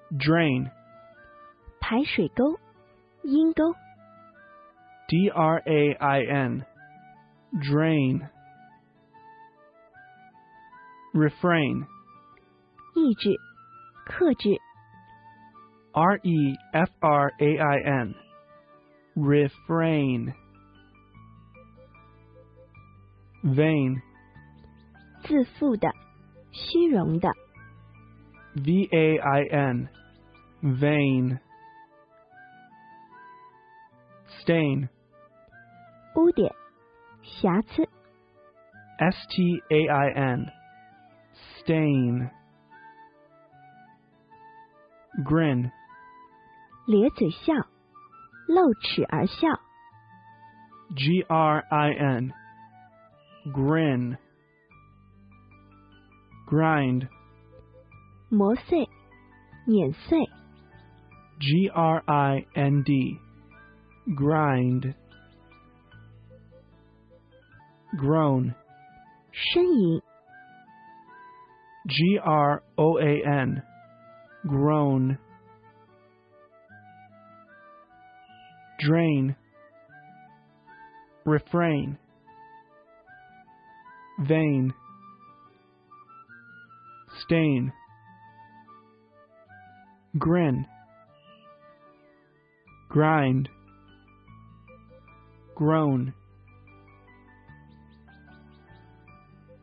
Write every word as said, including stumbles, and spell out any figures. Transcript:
Drain. 排水沟、阴沟。 D R A I N. Drain. Refrain. 抑制、克制。 R E F R A I N. Refrain. Vain. 自负的、虚荣的。 V A I N. Vain. Stain. 污点、瑕疵。 S T A I N. Stain. Grin. 咧嘴笑，露齿而笑。 G R I N. Grin. Grind. 磨碎、碾碎。 G R I N D. Grind. Groan. 呻吟。 G R O A N. Groan. Drain. Refrain. Vain. Stain. Grin. Grind. Groan.